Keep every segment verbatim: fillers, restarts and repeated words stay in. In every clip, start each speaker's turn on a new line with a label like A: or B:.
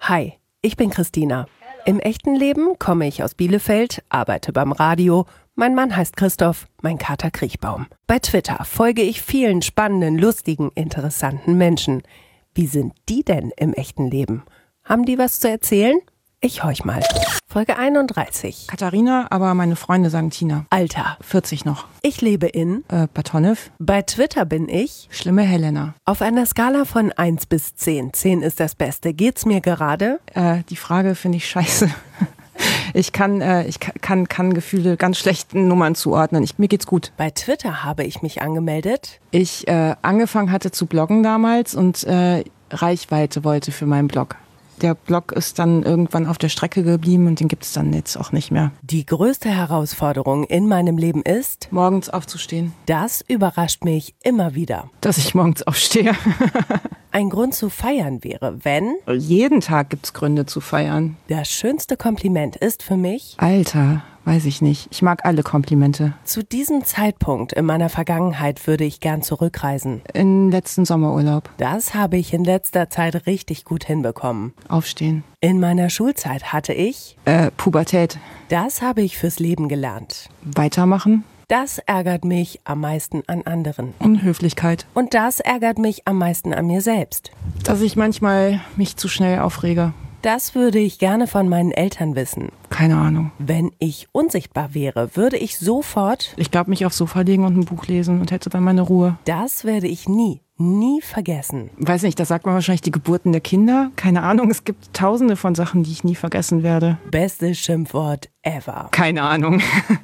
A: Hi, ich bin Christina. Im echten Leben komme ich aus Bielefeld, arbeite beim Radio. Mein Mann heißt Christoph, mein Kater Kriechbaum. Bei Twitter folge ich vielen spannenden, lustigen, interessanten Menschen. Wie sind die denn im echten Leben? Haben die was zu erzählen? Ich horch mal. Folge einunddreißig.
B: Katharina, aber meine Freunde sagen Tina.
A: Alter.
B: vierzig noch.
A: Ich lebe in
B: Äh, Batonev.
A: Bei Twitter bin ich
B: Schlimme Helena.
A: auf einer Skala von eins bis zehn. zehn ist das Beste. Geht's mir gerade?
B: Äh, die Frage finde ich scheiße. Ich kann, äh, ich kann, kann Gefühle ganz schlechten Nummern zuordnen. Ich, mir geht's gut.
A: Bei Twitter habe ich mich angemeldet.
B: Ich äh, angefangen hatte zu bloggen damals und äh, Reichweite wollte für meinen Blog. Der Blog ist dann irgendwann auf der Strecke geblieben und den gibt es dann jetzt auch nicht mehr.
A: Die größte Herausforderung in meinem Leben ist,
B: Morgens aufzustehen.
A: das überrascht mich immer wieder.
B: Dass ich morgens aufstehe.
A: Ein Grund zu feiern wäre, wenn
B: Jeden Tag gibt's Gründe zu feiern.
A: das schönste Kompliment ist für mich,
B: Alter, weiß ich nicht. Ich mag alle Komplimente.
A: zu diesem Zeitpunkt in meiner Vergangenheit würde ich gern zurückreisen.
B: In letzten Sommerurlaub.
A: Das habe ich in letzter Zeit richtig gut hinbekommen.
B: Aufstehen.
A: In meiner Schulzeit hatte ich,
B: Äh, Pubertät.
A: das habe ich fürs Leben gelernt.
B: Weitermachen.
A: Das ärgert mich am meisten an anderen.
B: Unhöflichkeit.
A: Und das ärgert mich am meisten an mir selbst.
B: Dass ich manchmal mich zu schnell aufrege.
A: Das würde ich gerne von meinen Eltern wissen.
B: Keine Ahnung.
A: Wenn ich unsichtbar wäre, würde ich sofort,
B: Ich glaube, mich aufs Sofa legen und ein Buch lesen und hätte dann meine Ruhe.
A: das werde ich nie, nie vergessen.
B: Weiß nicht, da sagt man wahrscheinlich die Geburten der Kinder. Keine Ahnung, es gibt tausende von Sachen, die ich nie vergessen werde.
A: Bestes Schimpfwort ever.
B: Keine Ahnung.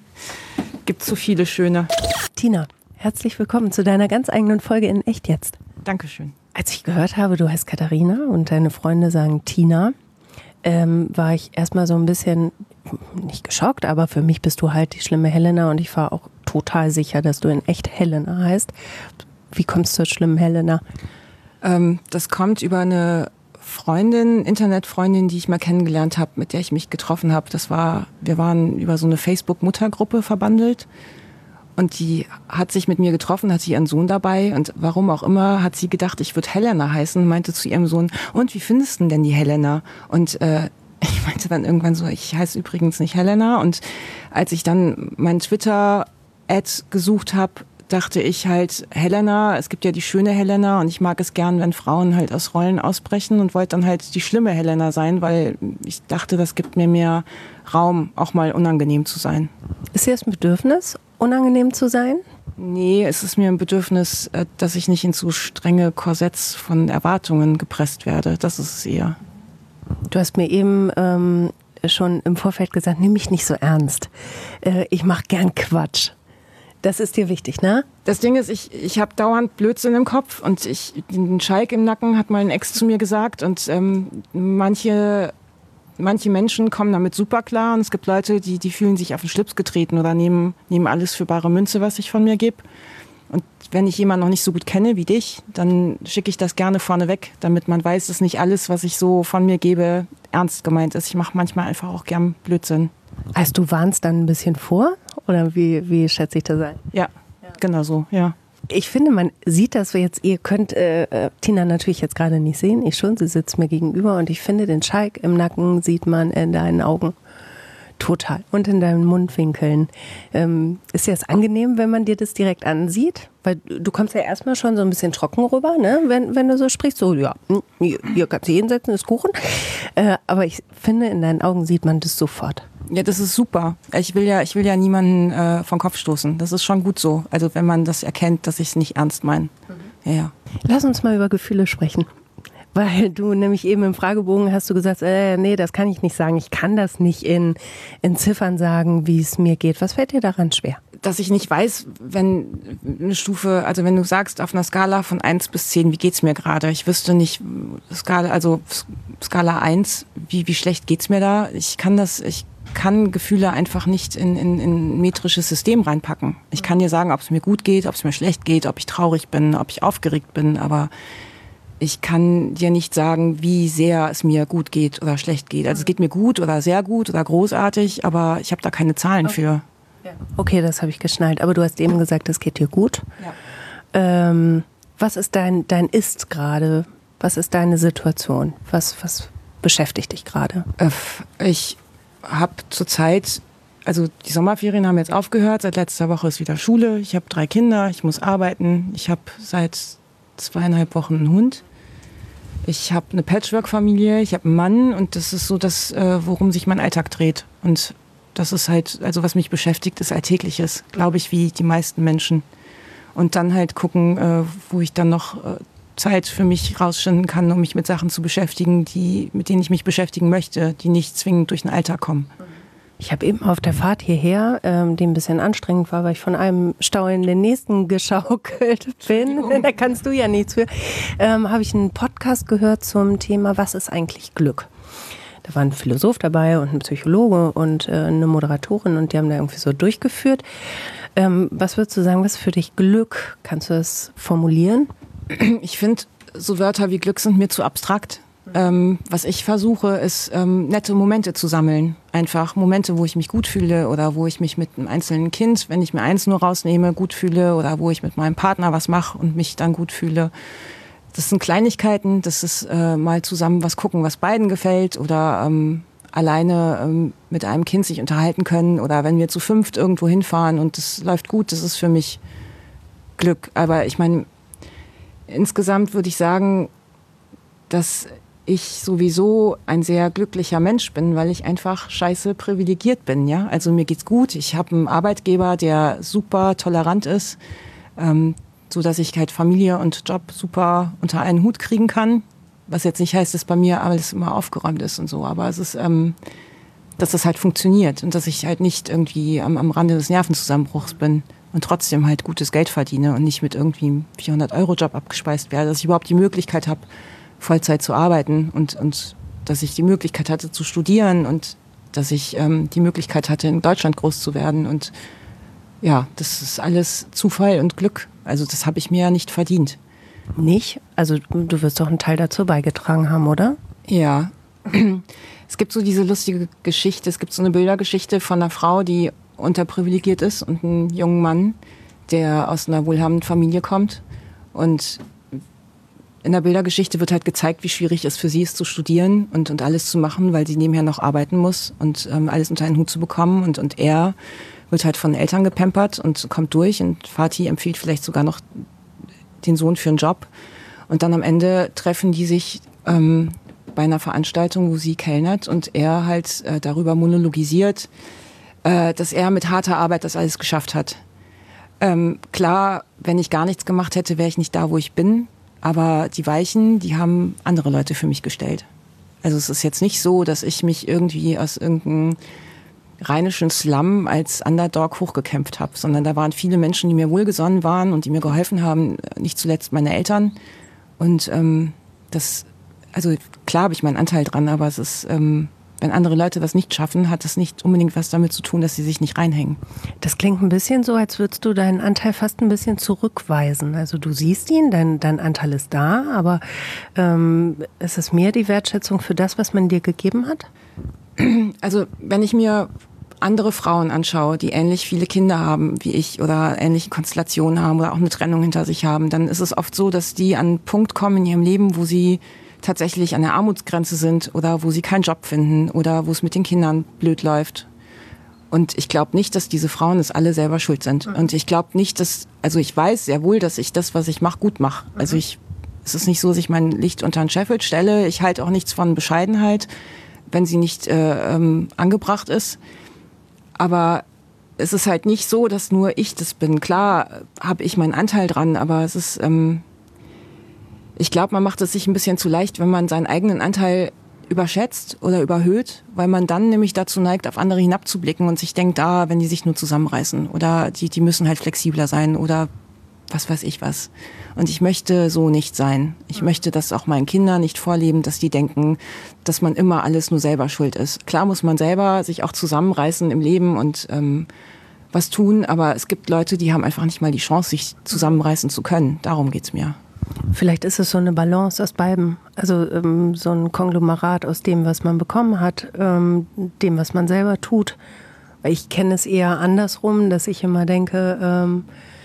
B: Gibt so viele schöne.
A: Tina, herzlich willkommen zu deiner ganz eigenen Folge in Echt jetzt.
B: Dankeschön.
A: Als ich gehört habe, du heißt Katharina und deine Freunde sagen Tina, ähm, war ich erstmal so ein bisschen, nicht geschockt, aber für mich bist du halt die schlimme Helena und ich war auch total sicher, dass du in echt Helena heißt. Wie kommst du zur schlimmen Helena?
B: Ähm, das kommt über eine Freundin, Internetfreundin, die ich mal kennengelernt habe, mit der ich mich getroffen habe. Das war, wir waren über so eine Facebook-Muttergruppe verbandelt. Und die hat sich mit mir getroffen, hat sie ihren Sohn dabei und warum auch immer hat sie gedacht, ich würde Helena heißen und meinte zu ihrem Sohn, und wie findest du denn die Helena? Und äh, ich meinte dann irgendwann so, ich heiße übrigens nicht Helena. Und als ich dann mein Twitter-Ad gesucht habe, dachte ich halt, Helena, es gibt ja die schöne Helena und ich mag es gern, wenn Frauen halt aus Rollen ausbrechen und wollte dann halt die schlimme Helena sein, weil ich dachte, das gibt mir mehr Raum, auch mal unangenehm zu sein.
A: Ist dir das ein Bedürfnis, unangenehm zu sein?
B: Nee, es ist mir ein Bedürfnis, dass ich nicht in zu strenge Korsetts von Erwartungen gepresst werde. Das ist es eher.
A: Du hast mir eben ähm, schon im Vorfeld gesagt, nimm mich nicht so ernst. Äh, ich mache gern Quatsch. Das ist dir wichtig, ne?
B: Das Ding ist, ich, ich habe dauernd Blödsinn im Kopf und ich, den Schalk im Nacken hat mal ein Ex zu mir gesagt und ähm, manche, manche Menschen kommen damit super klar und es gibt Leute, die, die fühlen sich auf den Schlips getreten oder nehmen, nehmen alles für bare Münze, was ich von mir gebe. Und wenn ich jemanden noch nicht so gut kenne wie dich, dann schicke ich das gerne vorne weg, damit man weiß, dass nicht alles, was ich so von mir gebe, ernst gemeint ist. Ich mache manchmal einfach auch gern Blödsinn.
A: Heißt, du warnst dann ein bisschen vor? Oder wie, wie schätze ich das ein?
B: Ja, ja, genau so, ja.
A: Ich finde, man sieht das jetzt, ihr könnt äh, Tina natürlich jetzt gerade nicht sehen, ich schon, sie sitzt mir gegenüber und ich finde, den Schalk im Nacken sieht man in deinen Augen. Total. Und in deinen Mundwinkeln. Ähm, ist dir das angenehm, wenn man dir das direkt ansieht? Weil du kommst ja erstmal schon so ein bisschen trocken rüber, ne? wenn, wenn du so sprichst. So, ja, hier, hier kannst du hinsetzen, ist Kuchen. Äh, aber ich finde, in deinen Augen sieht man das sofort.
B: Ja, das ist super. Ich will ja, ich will ja niemanden äh, vom Kopf stoßen. Das ist schon gut so. Also wenn man das erkennt, dass ich es nicht ernst meine. Mhm. Ja, ja.
A: Lass uns mal über Gefühle sprechen. Weil du nämlich eben im Fragebogen hast du gesagt, äh, nee, das kann ich nicht sagen. Ich kann das nicht in, in Ziffern sagen, wie es mir geht. Was fällt dir daran schwer?
B: Dass ich nicht weiß, wenn eine Stufe, also wenn du sagst, auf einer Skala von eins bis zehn, wie geht's mir gerade? Ich wüsste nicht, Skala, also Skala eins, wie, wie schlecht geht's mir da? Ich kann das, ich kann Gefühle einfach nicht in, in, in ein metrisches System reinpacken. Ich kann dir sagen, ob es mir gut geht, ob es mir schlecht geht, ob ich traurig bin, ob ich aufgeregt bin, aber ich kann dir nicht sagen, wie sehr es mir gut geht oder schlecht geht. Also es geht mir gut oder sehr gut oder großartig, aber ich habe da keine Zahlen
A: okay.
B: für.
A: Ja. Okay, das habe ich geschnallt. Aber du hast eben gesagt, es geht dir gut.
B: Ja.
A: Ähm, was ist dein, dein Ist gerade? Was ist deine Situation? Was, was, beschäftigt dich gerade?
B: Ich habe zurzeit, also die Sommerferien haben jetzt aufgehört, seit letzter Woche ist wieder Schule, ich habe drei Kinder, ich muss arbeiten, ich habe seit zweieinhalb Wochen einen Hund. Ich habe eine Patchwork-Familie, ich habe einen Mann und das ist so das, worum sich mein Alltag dreht. Und das ist halt, also was mich beschäftigt, ist Alltägliches, glaube ich, wie die meisten Menschen. Und dann halt gucken, wo ich dann noch Zeit für mich rausschinden kann, um mich mit Sachen zu beschäftigen, die, mit denen ich mich beschäftigen möchte, die nicht zwingend durch den Alltag kommen.
A: Ich habe eben auf der Fahrt hierher, ähm, die ein bisschen anstrengend war, weil ich von einem Stau in den nächsten geschaukelt bin, da kannst du ja nichts für, ähm, habe ich einen Podcast gehört zum Thema, was ist eigentlich Glück? Da war ein Philosoph dabei und ein Psychologe und äh, eine Moderatorin und die haben da irgendwie so durchgeführt. Ähm, was würdest du sagen, was ist für dich Glück? Kannst du das formulieren?
B: Ich finde, so Wörter wie Glück sind mir zu abstrakt. Ähm, was ich versuche, ist ähm, nette Momente zu sammeln. Einfach Momente, wo ich mich gut fühle oder wo ich mich mit einem einzelnen Kind, wenn ich mir eins nur rausnehme, gut fühle oder wo ich mit meinem Partner was mache und mich dann gut fühle. Das sind Kleinigkeiten, das ist äh, mal zusammen was gucken, was beiden gefällt oder ähm, alleine ähm, mit einem Kind sich unterhalten können oder wenn wir zu fünft irgendwo hinfahren und das läuft gut, das ist für mich Glück. Aber ich meine, insgesamt würde ich sagen, dass ich sowieso ein sehr glücklicher Mensch bin, weil ich einfach scheiße privilegiert bin. Ja? Also mir geht's gut. Ich habe einen Arbeitgeber, der super tolerant ist, ähm, so dass ich halt Familie und Job super unter einen Hut kriegen kann. Was jetzt nicht heißt, dass bei mir alles immer aufgeräumt ist und so. Aber es ist, ähm, dass das halt funktioniert und dass ich halt nicht irgendwie am, am Rande des Nervenzusammenbruchs bin und trotzdem halt gutes Geld verdiene und nicht mit irgendwie einem vierhundert-Euro-Job abgespeist werde, dass ich überhaupt die Möglichkeit habe, Vollzeit zu arbeiten und, und dass ich die Möglichkeit hatte zu studieren und dass ich ähm, die Möglichkeit hatte, in Deutschland groß zu werden. Und ja, das ist alles Zufall und Glück. Also das habe ich mir ja nicht verdient.
A: Nicht? Also du wirst doch einen Teil dazu beigetragen haben, oder?
B: Ja. Es gibt so diese lustige Geschichte, es gibt so eine Bildergeschichte von einer Frau, die unterprivilegiert ist und einem jungen Mann, der aus einer wohlhabenden Familie kommt. Und in der Bildergeschichte wird halt gezeigt, wie schwierig es für sie ist, zu studieren und, und alles zu machen, weil sie nebenher noch arbeiten muss und ähm, alles unter einen Hut zu bekommen. Und, und er wird halt von den Eltern gepampert und kommt durch. Und Vati empfiehlt vielleicht sogar noch den Sohn für einen Job. Und dann am Ende treffen die sich ähm, bei einer Veranstaltung, wo sie kellnert und er halt äh, darüber monologisiert, äh, dass er mit harter Arbeit das alles geschafft hat. Ähm, klar, wenn ich gar nichts gemacht hätte, wäre ich nicht da, wo ich bin. Aber die Weichen, die haben andere Leute für mich gestellt. Also es ist jetzt nicht so, dass ich mich irgendwie aus irgendeinem rheinischen Slum als Underdog hochgekämpft habe, sondern da waren viele Menschen, die mir wohlgesonnen waren und die mir geholfen haben, nicht zuletzt meine Eltern. Und ähm, das, also klar habe ich meinen Anteil dran, aber es ist, ähm, wenn andere Leute das nicht schaffen, hat das nicht unbedingt was damit zu tun, dass sie sich nicht reinhängen.
A: Das klingt ein bisschen so, als würdest du deinen Anteil fast ein bisschen zurückweisen. Also du siehst ihn, dein, dein Anteil ist da, aber ähm, ist es mehr die Wertschätzung für das, was man dir gegeben hat?
B: Also wenn ich mir andere Frauen anschaue, die ähnlich viele Kinder haben wie ich oder ähnliche Konstellationen haben oder auch eine Trennung hinter sich haben, dann ist es oft so, dass die an einen Punkt kommen in ihrem Leben, wo sie tatsächlich an der Armutsgrenze sind oder wo sie keinen Job finden oder wo es mit den Kindern blöd läuft. Und ich glaube nicht, dass diese Frauen es alle selber schuld sind. Und ich glaube nicht, dass, also ich weiß sehr wohl, dass ich das, was ich mache, gut mache. Also ich, es ist nicht so, dass ich mein Licht unter den Scheffel stelle. Ich halte auch nichts von Bescheidenheit, wenn sie nicht äh, ähm, angebracht ist. Aber es ist halt nicht so, dass nur ich das bin. Klar habe ich meinen Anteil dran, aber es ist, ähm, ich glaube, man macht es sich ein bisschen zu leicht, wenn man seinen eigenen Anteil überschätzt oder überhöht, weil man dann nämlich dazu neigt, auf andere hinabzublicken und sich denkt, ah, wenn die sich nur zusammenreißen oder die, die müssen halt flexibler sein oder was weiß ich was. Und ich möchte so nicht sein. Ich möchte das auch meinen Kindern nicht vorleben, dass die denken, dass man immer alles nur selber schuld ist. Klar muss man selber sich auch zusammenreißen im Leben und ähm, was tun, aber es gibt Leute, die haben einfach nicht mal die Chance, sich zusammenreißen zu können. Darum geht's mir.
A: Vielleicht ist es so eine Balance aus beidem. Also ähm, so ein Konglomerat aus dem, was man bekommen hat, ähm, dem, was man selber tut. Weil ich kenne es eher andersrum, dass ich immer denke, ähm,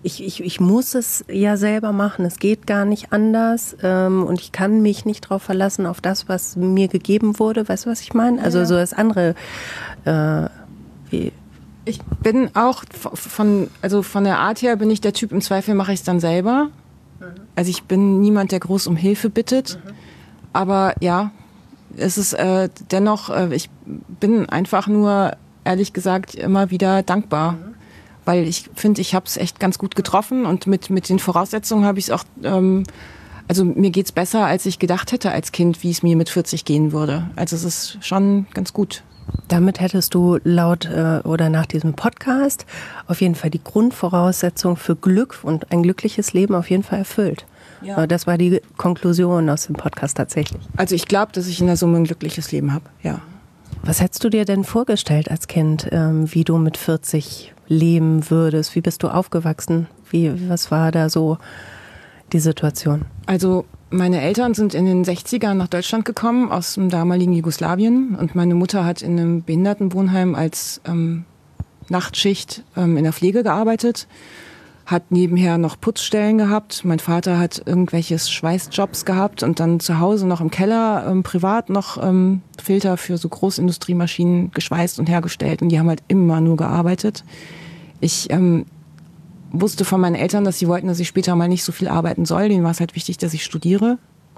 A: ich, ich, ich muss es ja selber machen, es geht gar nicht anders ähm, und ich kann mich nicht darauf verlassen, auf das, was mir gegeben wurde. Weißt du, was ich meine? Also ja. so das andere, äh, wie...
B: Ich bin auch von, also von der Art her bin ich der Typ, im Zweifel mache ich es dann selber. Mhm. Also ich bin niemand, der groß um Hilfe bittet. Mhm. Aber ja, es ist äh, dennoch, äh, ich bin einfach nur, ehrlich gesagt, immer wieder dankbar. Mhm. Weil ich finde, ich habe es echt ganz gut getroffen und mit, mit den Voraussetzungen habe ich es auch, ähm, also mir geht's besser, als ich gedacht hätte als Kind, wie es mir mit vierzig gehen würde. Also es ist schon ganz gut.
A: Damit hättest du laut äh, oder nach diesem Podcast auf jeden Fall die Grundvoraussetzung für Glück und ein glückliches Leben auf jeden Fall erfüllt. Ja. Das war die Konklusion aus dem Podcast tatsächlich.
B: Also ich glaube, dass ich in der Summe ein glückliches Leben habe, ja.
A: Was hättest du dir denn vorgestellt als Kind, ähm, wie du mit vierzig leben würdest? Wie bist du aufgewachsen? Wie, was war da so die Situation?
B: Also meine Eltern sind in den sechzigern nach Deutschland gekommen, aus dem damaligen Jugoslawien. Und meine Mutter hat in einem Behindertenwohnheim als ähm, Nachtschicht ähm, in der Pflege gearbeitet, hat nebenher noch Putzstellen gehabt. Mein Vater hat irgendwelches Schweißjobs gehabt und dann zu Hause noch im Keller ähm, privat noch ähm, Filter für so Großindustriemaschinen geschweißt und hergestellt. Und die haben halt immer nur gearbeitet. Ich ähm, wusste von meinen Eltern, dass sie wollten, dass ich später mal nicht so viel arbeiten soll. Denen war es halt wichtig, dass ich studiere.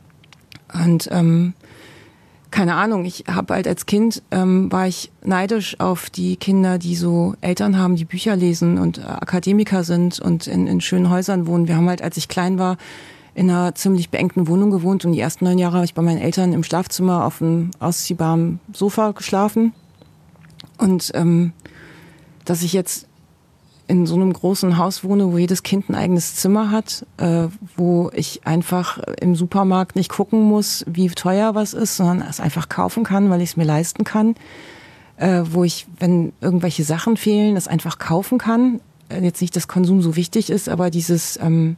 B: Und ähm, keine Ahnung, ich habe halt als Kind, ähm, war ich neidisch auf die Kinder, die so Eltern haben, die Bücher lesen und äh, Akademiker sind und in, in schönen Häusern wohnen. Wir haben halt, als ich klein war, in einer ziemlich beengten Wohnung gewohnt und die ersten neun Jahre habe ich bei meinen Eltern im Schlafzimmer auf einem ausziehbaren Sofa geschlafen. Und ähm, dass ich jetzt in so einem großen Haus wohne, wo jedes Kind ein eigenes Zimmer hat, äh, wo ich einfach im Supermarkt nicht gucken muss, wie teuer was ist, sondern es einfach kaufen kann, weil ich es mir leisten kann. Äh, wo ich, wenn irgendwelche Sachen fehlen, es einfach kaufen kann. Äh, jetzt nicht, dass Konsum so wichtig ist, aber dieses, ähm,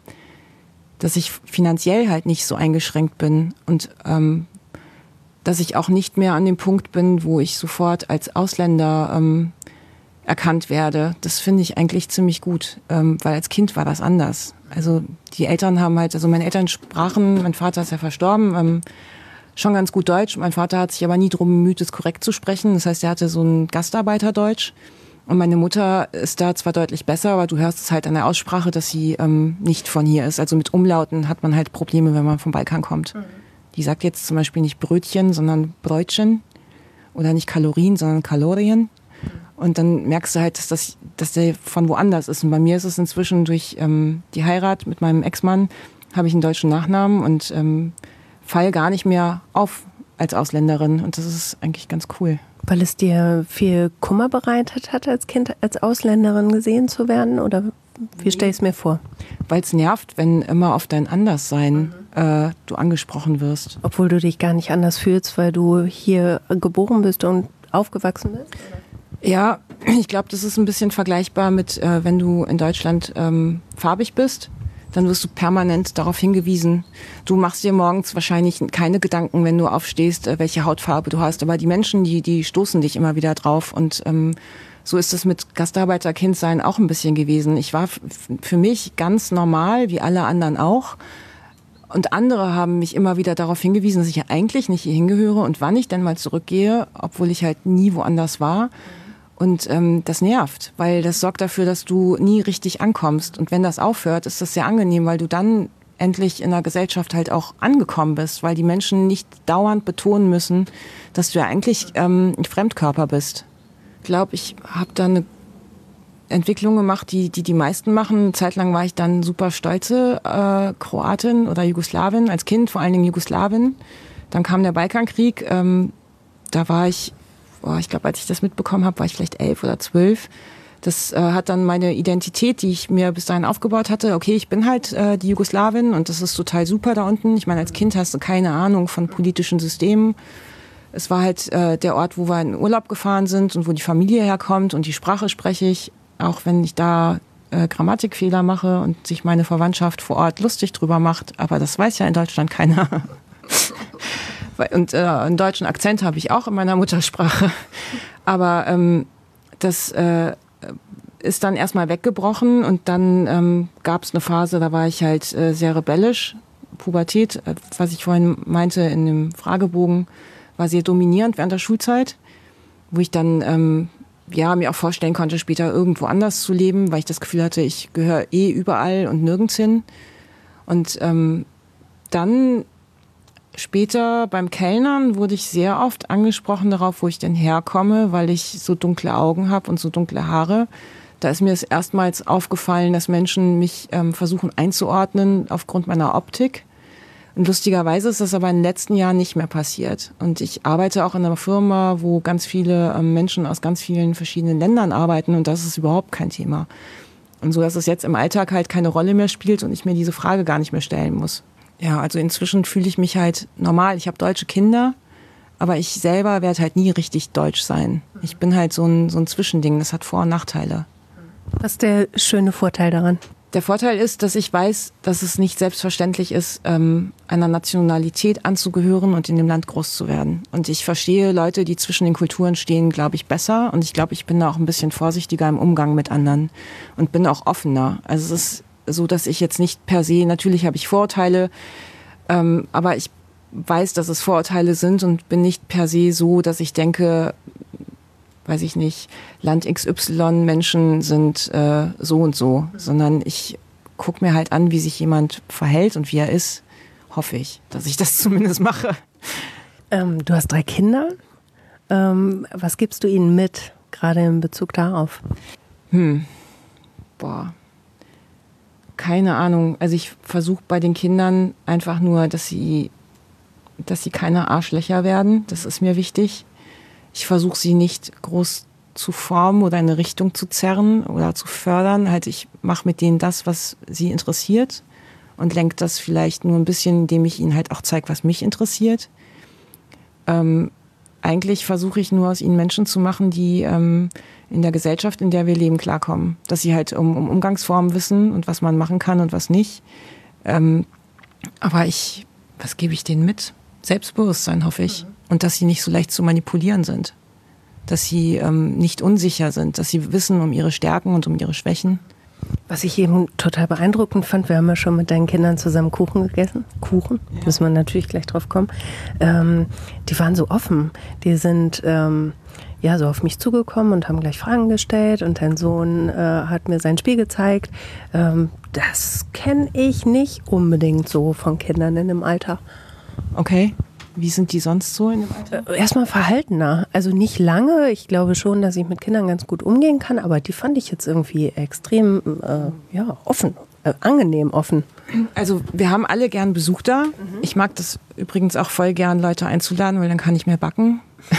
B: dass ich finanziell halt nicht so eingeschränkt bin und ähm, dass ich auch nicht mehr an dem Punkt bin, wo ich sofort als Ausländer ähm, erkannt werde. Das finde ich eigentlich ziemlich gut, ähm, weil als Kind war das anders. Also die Eltern haben halt, also meine Eltern sprachen, mein Vater ist ja verstorben, ähm, schon ganz gut Deutsch. Mein Vater hat sich aber nie drum bemüht, es korrekt zu sprechen. Das heißt, er hatte so ein Gastarbeiterdeutsch. Und meine Mutter ist da zwar deutlich besser, aber du hörst es halt an der Aussprache, dass sie ähm, nicht von hier ist. Also mit Umlauten hat man halt Probleme, wenn man vom Balkan kommt. Mhm. Die sagt jetzt zum Beispiel nicht Brötchen, sondern Bräutchen. Oder nicht Kalorien, sondern Kalorien. Und dann merkst du halt, dass, das, dass der von woanders ist. Und bei mir ist es inzwischen durch ähm, die Heirat mit meinem Ex-Mann, habe ich einen deutschen Nachnamen und ähm, fall gar nicht mehr auf als Ausländerin. Und das ist eigentlich ganz cool.
A: Weil es dir viel Kummer bereitet hat, als Kind als Ausländerin gesehen zu werden? Oder wie stelle ich es mir vor?
B: Weil es nervt, wenn immer auf dein Anderssein mhm. äh, du angesprochen wirst.
A: Obwohl du dich gar nicht anders fühlst, weil du hier geboren bist und aufgewachsen bist? Oder?
B: Ja, ich glaube, das ist ein bisschen vergleichbar mit, äh, wenn du in Deutschland ähm, farbig bist, dann wirst du permanent darauf hingewiesen. Du machst dir morgens wahrscheinlich keine Gedanken, wenn du aufstehst, äh, welche Hautfarbe du hast. Aber die Menschen, die, die stoßen dich immer wieder drauf. Und ähm, so ist es mit Gastarbeiterkindsein auch ein bisschen gewesen. Ich war f- für mich ganz normal, wie alle anderen auch. Und andere haben mich immer wieder darauf hingewiesen, dass ich ja eigentlich nicht hier hingehöre und wann ich denn mal zurückgehe, obwohl ich halt nie woanders war. Und ähm, das nervt, weil das sorgt dafür, dass du nie richtig ankommst. Und wenn das aufhört, ist das sehr angenehm, weil du dann endlich in der Gesellschaft halt auch angekommen bist, weil die Menschen nicht dauernd betonen müssen, dass du ja eigentlich ähm, ein Fremdkörper bist. Ich glaube, ich habe da eine Entwicklung gemacht, die, die die meisten machen. Eine Zeit lang war ich dann super stolze äh, Kroatin oder Jugoslawin, als Kind vor allen Dingen Jugoslawin. Dann kam der Balkankrieg, ähm, da war ich Oh, ich glaube, als ich das mitbekommen habe, war ich vielleicht elf oder zwölf. Das äh, hat dann meine Identität, die ich mir bis dahin aufgebaut hatte. Okay, ich bin halt äh, die Jugoslawin und das ist total super da unten. Ich meine, als Kind hast du keine Ahnung von politischen Systemen. Es war halt äh, der Ort, wo wir in Urlaub gefahren sind und wo die Familie herkommt und die Sprache spreche ich, auch wenn ich da äh, Grammatikfehler mache und sich meine Verwandtschaft vor Ort lustig drüber macht. Aber das weiß ja in Deutschland keiner. Und äh, einen deutschen Akzent habe ich auch in meiner Muttersprache. Aber ähm, das, äh, ist dann erstmal weggebrochen und dann ähm, gab es eine Phase, da war ich halt äh, sehr rebellisch. Pubertät, äh, was ich vorhin meinte in dem Fragebogen, war sehr dominierend während der Schulzeit, wo ich dann ähm, ja, mir auch vorstellen konnte, später irgendwo anders zu leben, weil ich das Gefühl hatte, ich gehöre eh überall und nirgends hin. Und ähm, dann später beim Kellnern wurde ich sehr oft angesprochen darauf, wo ich denn herkomme, weil ich so dunkle Augen habe und so dunkle Haare. Da ist mir es erstmals aufgefallen, dass Menschen mich ähm, versuchen einzuordnen aufgrund meiner Optik. Und lustigerweise ist das aber in den letzten Jahren nicht mehr passiert. Und ich arbeite auch in einer Firma, wo ganz viele ähm, Menschen aus ganz vielen verschiedenen Ländern arbeiten und das ist überhaupt kein Thema. Und so, dass es jetzt im Alltag halt keine Rolle mehr spielt und ich mir diese Frage gar nicht mehr stellen muss. Ja, also inzwischen fühle ich mich halt normal. Ich habe deutsche Kinder, aber ich selber werde halt nie richtig deutsch sein. Ich bin halt so ein, so ein Zwischending, das hat Vor- und Nachteile.
A: Was ist der schöne Vorteil daran?
B: Der Vorteil ist, dass ich weiß, dass es nicht selbstverständlich ist, ähm, einer Nationalität anzugehören und in dem Land groß zu werden. Und ich verstehe Leute, die zwischen den Kulturen stehen, glaube ich, besser. Und ich glaube, ich bin da auch ein bisschen vorsichtiger im Umgang mit anderen und bin auch offener. Also es ist so, dass ich jetzt nicht per se, natürlich habe ich Vorurteile, ähm, aber ich weiß, dass es Vorurteile sind und bin nicht per se so, dass ich denke, weiß ich nicht, Land X Y Menschen sind äh, so und so, sondern ich gucke mir halt an, wie sich jemand verhält und wie er ist, hoffe ich, dass ich das zumindest mache.
A: Ähm, du hast drei Kinder. Ähm, was gibst du ihnen mit, gerade in Bezug darauf?
B: Hm, boah, keine Ahnung. Also ich versuche bei den Kindern einfach nur, dass sie, dass sie keine Arschlöcher werden. Das ist mir wichtig. Ich versuche sie nicht groß zu formen oder in eine Richtung zu zerren oder zu fördern. Halt, ich mache mit denen das, was sie interessiert und lenke das vielleicht nur ein bisschen, indem ich ihnen halt auch zeige, was mich interessiert. Ähm, eigentlich versuche ich nur aus ihnen Menschen zu machen, die ähm, in der Gesellschaft, in der wir leben, klarkommen. Dass sie halt um, um Umgangsformen wissen und was man machen kann und was nicht. Ähm, aber ich, was gebe ich denen mit? Selbstbewusstsein, hoffe ich. Mhm. Und dass sie nicht so leicht zu manipulieren sind. Dass sie ähm, nicht unsicher sind. Dass sie wissen um ihre Stärken und um ihre Schwächen.
A: Was ich eben total beeindruckend fand, wir haben ja schon mit deinen Kindern zusammen Kuchen gegessen. Kuchen, ja. Müssen wir natürlich gleich drauf kommen. Ähm, die waren so offen. Die sind ähm, ja so auf mich zugekommen und haben gleich Fragen gestellt. Und dein Sohn äh, hat mir sein Spiel gezeigt. Ähm, das kenne ich nicht unbedingt so von Kindern in dem Alter.
B: Okay. Wie sind die sonst so in dem Alter?
A: Erstmal verhaltener. Also nicht lange. Ich glaube schon, dass ich mit Kindern ganz gut umgehen kann, aber die fand ich jetzt irgendwie extrem äh, ja, offen, äh, angenehm offen.
B: Also wir haben alle gern Besuch da. Mhm. Ich mag das übrigens auch voll gern, Leute einzuladen, weil dann kann ich mehr backen.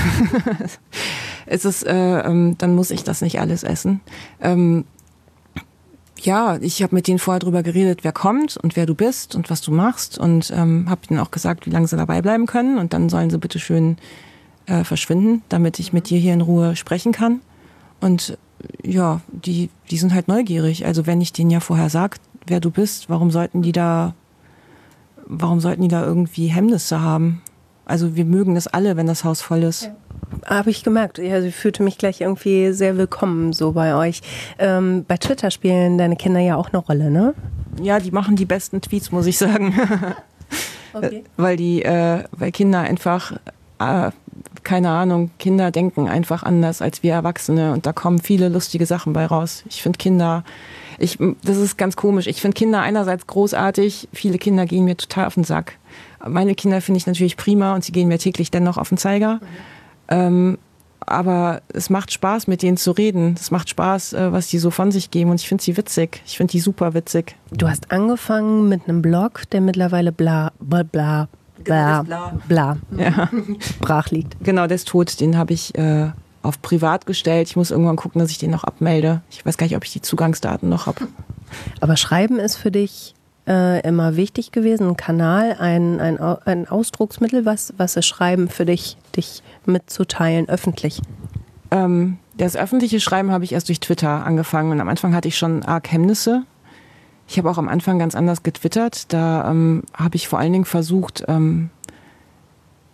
B: es ist, äh, ähm, dann muss ich das nicht alles essen. Ähm, Ja, ich habe mit denen vorher drüber geredet, wer kommt und wer du bist und was du machst und ähm, habe ihnen auch gesagt, wie lange sie dabei bleiben können und dann sollen sie bitte schön äh, verschwinden, damit ich mit dir hier in Ruhe sprechen kann. Und ja, die die sind halt neugierig. Also wenn ich denen ja vorher sage, wer du bist, warum sollten die da, warum sollten die da irgendwie Hemmnisse haben? Also wir mögen das alle, wenn das Haus voll ist. Ja.
A: Habe ich gemerkt. Ja, sie fühlte mich gleich irgendwie sehr willkommen so bei euch. Ähm, bei Twitter spielen deine Kinder ja auch eine Rolle, ne?
B: Ja, die machen die besten Tweets, muss ich sagen. Okay. Weil die, äh, weil Kinder einfach, äh, keine Ahnung, Kinder denken einfach anders als wir Erwachsene und da kommen viele lustige Sachen bei raus. Ich finde Kinder, ich, das ist ganz komisch. Ich finde Kinder einerseits großartig, viele Kinder gehen mir total auf den Sack. Meine Kinder finde ich natürlich prima und sie gehen mir täglich dennoch auf den Zeiger. Mhm. Ähm, aber es macht Spaß, mit denen zu reden. Es macht Spaß, äh, was die so von sich geben und ich finde sie witzig. Ich finde die super witzig.
A: Du hast angefangen mit einem Blog, der mittlerweile bla bla bla bla bla, bla.
B: Ja.
A: brach liegt.
B: Genau, der ist tot. Den habe ich äh, auf privat gestellt. Ich muss irgendwann gucken, dass ich den noch abmelde. Ich weiß gar nicht, ob ich die Zugangsdaten noch habe.
A: Aber Schreiben ist für dich äh, immer wichtig gewesen, ein Kanal, ein, ein, ein Ausdrucksmittel. Was, was ist Schreiben für dich, dich mitzuteilen, öffentlich?
B: Ähm, das öffentliche Schreiben habe ich erst durch Twitter angefangen und am Anfang hatte ich schon arg Hemmnisse. Ich habe auch am Anfang ganz anders getwittert. Da ähm, habe ich vor allen Dingen versucht, ähm,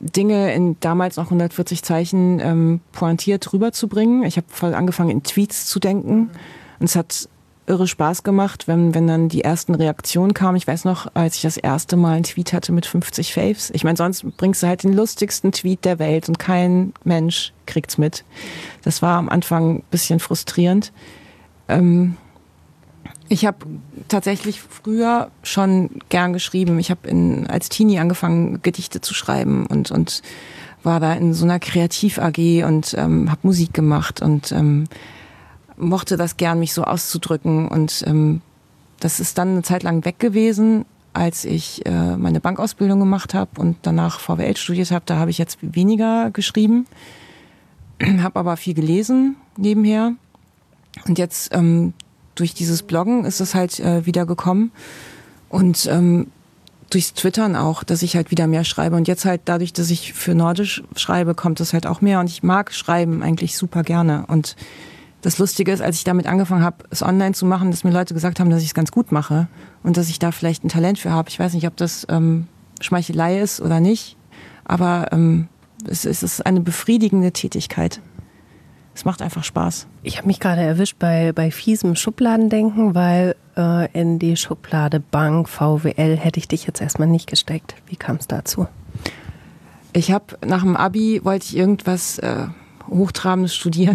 B: Dinge in damals noch hundertvierzig Zeichen ähm, pointiert rüberzubringen. Ich habe voll angefangen, in Tweets zu denken. Und es hat irre Spaß gemacht, wenn, wenn dann die ersten Reaktionen kamen. Ich weiß noch, als ich das erste Mal einen Tweet hatte mit fünfzig Faves. Ich meine, sonst bringst du halt den lustigsten Tweet der Welt und kein Mensch kriegt's mit. Das war am Anfang ein bisschen frustrierend. Ähm, ich habe tatsächlich früher schon gern geschrieben. Ich habe als Teenie angefangen, Gedichte zu schreiben und, und war da in so einer Kreativ-A G und ähm, habe Musik gemacht und ähm, mochte das gern, mich so auszudrücken. Und ähm, das ist dann eine Zeit lang weg gewesen, als ich äh, meine Bankausbildung gemacht habe und danach V W L studiert habe. Da habe ich jetzt weniger geschrieben, habe aber viel gelesen nebenher. Und jetzt ähm, durch dieses Bloggen ist es halt äh, wieder gekommen. Und ähm, durchs Twittern auch, dass ich halt wieder mehr schreibe. Und jetzt halt dadurch, dass ich für Nordisch schreibe, kommt es halt auch mehr. Und ich mag Schreiben eigentlich super gerne. Und das Lustige ist, als ich damit angefangen habe, es online zu machen, dass mir Leute gesagt haben, dass ich es ganz gut mache und dass ich da vielleicht ein Talent für habe. Ich weiß nicht, ob das ähm, Schmeichelei ist oder nicht, aber ähm, es, es ist eine befriedigende Tätigkeit. Es macht einfach Spaß.
A: Ich habe mich gerade erwischt bei, bei fiesem Schubladendenken, weil äh, in die Schublade Bank, V W L hätte ich dich jetzt erstmal nicht gesteckt. Wie kam es dazu?
B: Ich habe nach dem Abi, wollte ich irgendwas äh, Hochtrabendes studieren.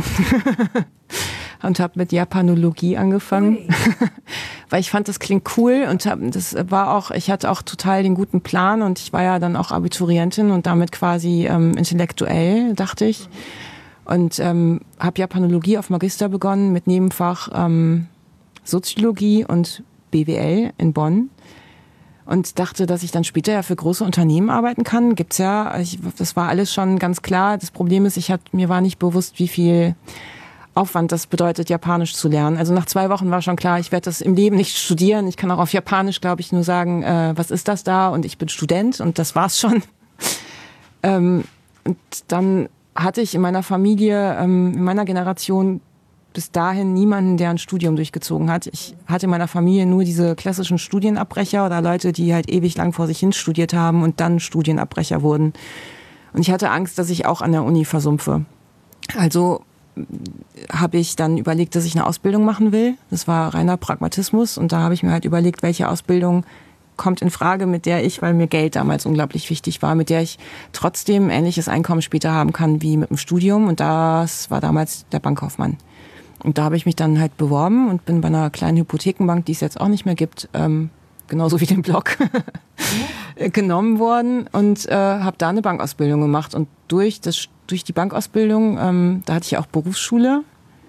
B: Und habe mit Japanologie angefangen, weil ich fand, das klingt cool und hab, das war auch, ich hatte auch total den guten Plan und ich war ja dann auch Abiturientin und damit quasi ähm, intellektuell, dachte ich. Und ähm, habe Japanologie auf Magister begonnen mit Nebenfach ähm, Soziologie und B W L in Bonn und dachte, dass ich dann später ja für große Unternehmen arbeiten kann. Gibt's ja, ich, das war alles schon ganz klar. Das Problem ist, ich hat, mir war nicht bewusst, wie viel Aufwand das bedeutet, Japanisch zu lernen. Also nach zwei Wochen war schon klar, ich werde das im Leben nicht studieren. Ich kann auch auf Japanisch, glaube ich, nur sagen, äh, was ist das da? Und ich bin Student und das war's schon. ähm, und dann hatte ich in meiner Familie, ähm, in meiner Generation bis dahin niemanden, der ein Studium durchgezogen hat. Ich hatte in meiner Familie nur diese klassischen Studienabbrecher oder Leute, die halt ewig lang vor sich hin studiert haben und dann Studienabbrecher wurden. Und ich hatte Angst, dass ich auch an der Uni versumpfe. Also habe ich dann überlegt, dass ich eine Ausbildung machen will. Das war reiner Pragmatismus und da habe ich mir halt überlegt, welche Ausbildung kommt in Frage, mit der ich, weil mir Geld damals unglaublich wichtig war, mit der ich trotzdem ähnliches Einkommen später haben kann wie mit dem Studium und das war damals der Bankkaufmann. Und da habe ich mich dann halt beworben und bin bei einer kleinen Hypothekenbank, die es jetzt auch nicht mehr gibt, ähm, genauso wie den Blog, genommen worden und äh, habe da eine Bankausbildung gemacht und durch das durch die Bankausbildung, ähm, da hatte ich auch Berufsschule,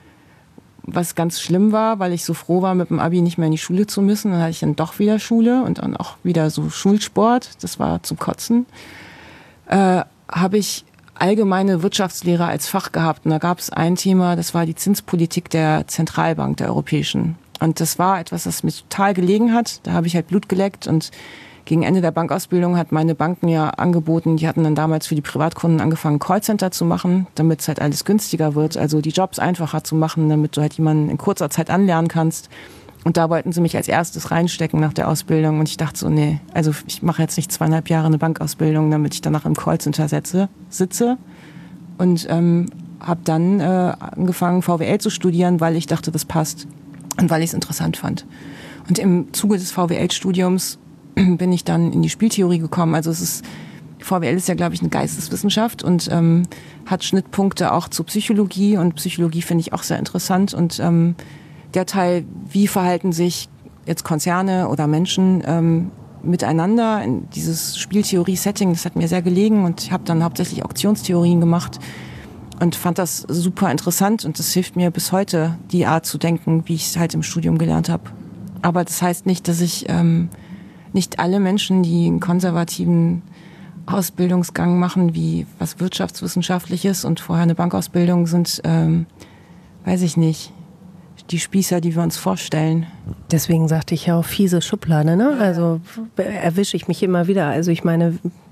B: was ganz schlimm war, weil ich so froh war, mit dem Abi nicht mehr in die Schule zu müssen. Dann hatte ich dann doch wieder Schule und dann auch wieder so Schulsport, das war zum Kotzen. Äh, habe ich allgemeine Wirtschaftslehre als Fach gehabt und da gab es ein Thema, das war die Zinspolitik der Zentralbank, der europäischen. Und das war etwas, das mir total gelegen hat. Da habe ich halt Blut geleckt und gegen Ende der Bankausbildung hat meine Banken ja angeboten, die hatten dann damals für die Privatkunden angefangen, Callcenter zu machen, damit es halt alles günstiger wird, also die Jobs einfacher zu machen, damit du halt jemanden in kurzer Zeit anlernen kannst. Und da wollten sie mich als erstes reinstecken nach der Ausbildung und ich dachte so, nee, also ich mache jetzt nicht zweieinhalb Jahre eine Bankausbildung, damit ich danach im Callcenter setze, sitze. Und ähm, habe dann äh, angefangen, V W L zu studieren, weil ich dachte, das passt und weil ich es interessant fand. Und im Zuge des V W L-Studiums bin ich dann in die Spieltheorie gekommen. Also es ist, V W L ist ja, glaube ich, eine Geisteswissenschaft und ähm, hat Schnittpunkte auch zur Psychologie und Psychologie finde ich auch sehr interessant und ähm, der Teil, wie verhalten sich jetzt Konzerne oder Menschen ähm, miteinander in dieses Spieltheorie-Setting, das hat mir sehr gelegen und ich habe dann hauptsächlich Auktionstheorien gemacht und fand das super interessant und das hilft mir bis heute, die Art zu denken, wie ich es halt im Studium gelernt habe. Aber das heißt nicht, dass ich ähm, nicht alle Menschen, die einen konservativen Ausbildungsgang machen, wie was Wirtschaftswissenschaftliches und vorher eine Bankausbildung sind, ähm, weiß ich nicht, die Spießer, die wir uns vorstellen.
A: Deswegen sagte ich ja auch fiese Schublade, ne? Also erwische ich mich immer wieder. Also ich meine,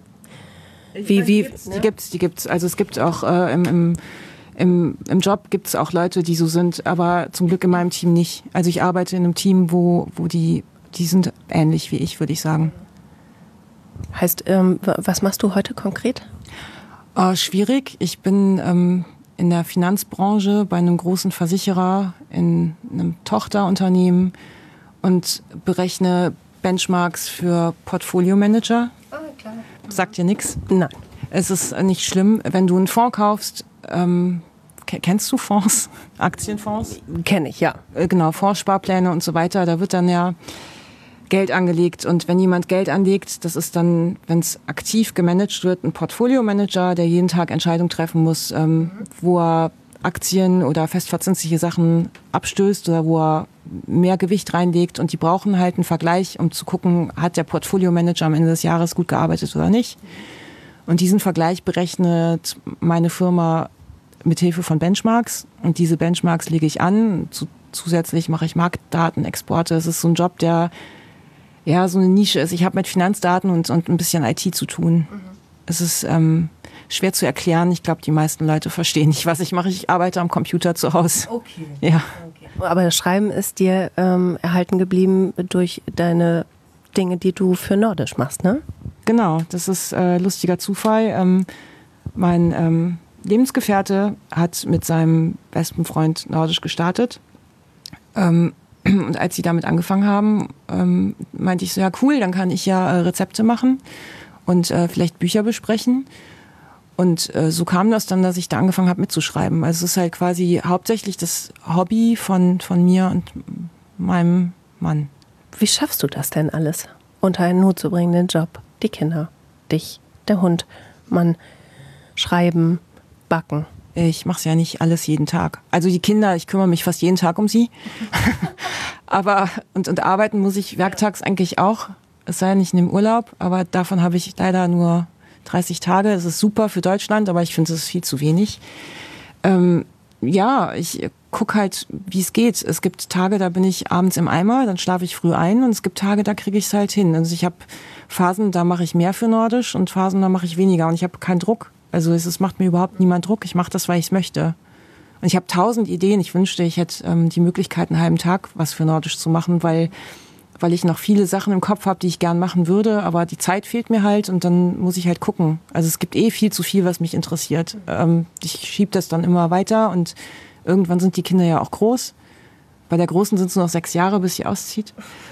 A: wie, wie...
B: Die gibt's, die gibt's. Also es gibt auch äh, im, im, im, im Job gibt es auch Leute, die so sind, aber zum Glück in meinem Team nicht. Also ich arbeite in einem Team, wo, wo die, die sind ähnlich wie ich, würde ich sagen.
A: Heißt, ähm, was machst du heute konkret?
B: Oh, schwierig. Ich bin ähm, in der Finanzbranche bei einem großen Versicherer in einem Tochterunternehmen und berechne Benchmarks für Portfolio-Manager.
A: Ah, klar.
B: Sagt dir nichts?
A: Nein.
B: Es ist nicht schlimm, wenn du einen Fonds kaufst. Ähm, kennst du Fonds? Aktienfonds?
A: Kenne ich, ja.
B: Äh, genau, Fondssparpläne und so weiter. Da wird dann ja Geld angelegt. Und wenn jemand Geld anlegt, das ist dann, wenn es aktiv gemanagt wird, ein Portfolio-Manager, der jeden Tag Entscheidungen treffen muss, ähm, mhm. wo er Aktien oder festverzinsliche Sachen abstößt oder wo er mehr Gewicht reinlegt. Und die brauchen halt einen Vergleich, um zu gucken, hat der Portfolio-Manager am Ende des Jahres gut gearbeitet oder nicht. Und diesen Vergleich berechnet meine Firma mit Hilfe von Benchmarks. Und diese Benchmarks lege ich an. Zusätzlich mache ich Marktdaten, Exporte. Es ist so ein Job, der ja so eine Nische ist. Ich habe mit Finanzdaten und, und ein bisschen I T zu tun. Mhm. Es ist ähm, schwer zu erklären. Ich glaube, die meisten Leute verstehen nicht, was ich mache. Ich arbeite am Computer zu Hause.
A: Okay.
B: Ja.
A: Okay. Aber das Schreiben ist dir ähm, erhalten geblieben durch deine Dinge, die du für Nordisch machst, ne?
B: Genau, das ist äh, lustiger Zufall. Ähm, mein ähm, Lebensgefährte hat mit seinem besten Freund Nordisch gestartet. Ähm, und als sie damit angefangen haben, ähm, meinte ich so, ja cool, dann kann ich ja äh, Rezepte machen und äh, vielleicht Bücher besprechen. Und äh, so kam das dann, dass ich da angefangen habe mitzuschreiben. Also es ist halt quasi hauptsächlich das Hobby von, von mir und meinem Mann.
A: Wie schaffst du das denn alles, unter einen Hut zu bringen, den Job? Die Kinder, dich, der Hund, Mann, schreiben, backen.
B: Ich mache es ja nicht alles jeden Tag. Also die Kinder, ich kümmere mich fast jeden Tag um sie. aber und, und arbeiten muss ich werktags eigentlich auch. Es sei ja nicht in dem Urlaub, aber davon habe ich leider nur dreißig Tage. Es ist super für Deutschland, aber ich finde, es ist viel zu wenig. Ähm, ja, ich gucke halt, wie es geht. Es gibt Tage, da bin ich abends im Eimer, dann schlafe ich früh ein und es gibt Tage, da kriege ich es halt hin. Also ich habe Phasen, da mache ich mehr für Nordisch und Phasen, da mache ich weniger und ich habe keinen Druck. Also es, es macht mir überhaupt niemand Druck. Ich mache das, weil ich es möchte. Und ich habe tausend Ideen. Ich wünschte, ich hätte ähm, die Möglichkeit, einen halben Tag was für Nordisch zu machen, weil, weil ich noch viele Sachen im Kopf habe, die ich gern machen würde. Aber die Zeit fehlt mir halt und dann muss ich halt gucken. Also es gibt eh viel zu viel, was mich interessiert. Ähm, ich schiebe das dann immer weiter und irgendwann sind die Kinder ja auch groß. Bei der Großen sind es nur noch sechs Jahre, bis sie auszieht.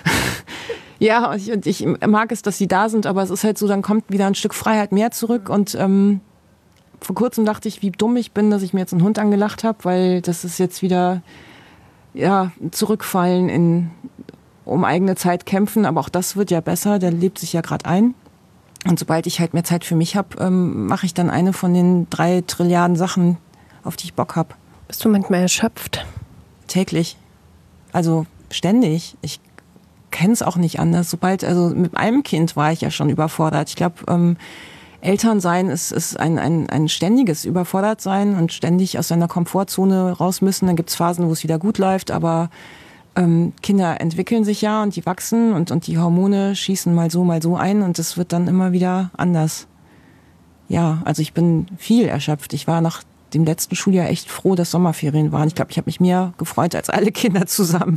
B: Ja, und ich, und ich mag es, dass sie da sind, aber es ist halt so, dann kommt wieder ein Stück Freiheit mehr zurück und ähm, vor kurzem dachte ich, wie dumm ich bin, dass ich mir jetzt einen Hund angelacht habe, weil das ist jetzt wieder ja, zurückfallen in um eigene Zeit kämpfen, aber auch das wird ja besser, der lebt sich ja gerade ein. Und sobald ich halt mehr Zeit für mich habe, ähm, mache ich dann eine von den drei Trilliarden Sachen, auf die ich Bock habe.
A: Bist du manchmal erschöpft?
B: Täglich. Also ständig. Ich kenne es auch nicht anders. Sobald, also mit einem Kind war ich ja schon überfordert. Ich glaube, ähm, Elternsein ist, ist ein, ein, ein ständiges Überfordertsein und ständig aus seiner Komfortzone raus müssen. Dann gibt es Phasen, wo es wieder gut läuft, aber ähm, Kinder entwickeln sich ja und die wachsen und, und die Hormone schießen mal so, mal so ein und es wird dann immer wieder anders. Ja, also ich bin viel erschöpft. Ich war nach dem letzten Schuljahr echt froh, dass Sommerferien waren. Ich glaube, ich habe mich mehr gefreut als alle Kinder zusammen.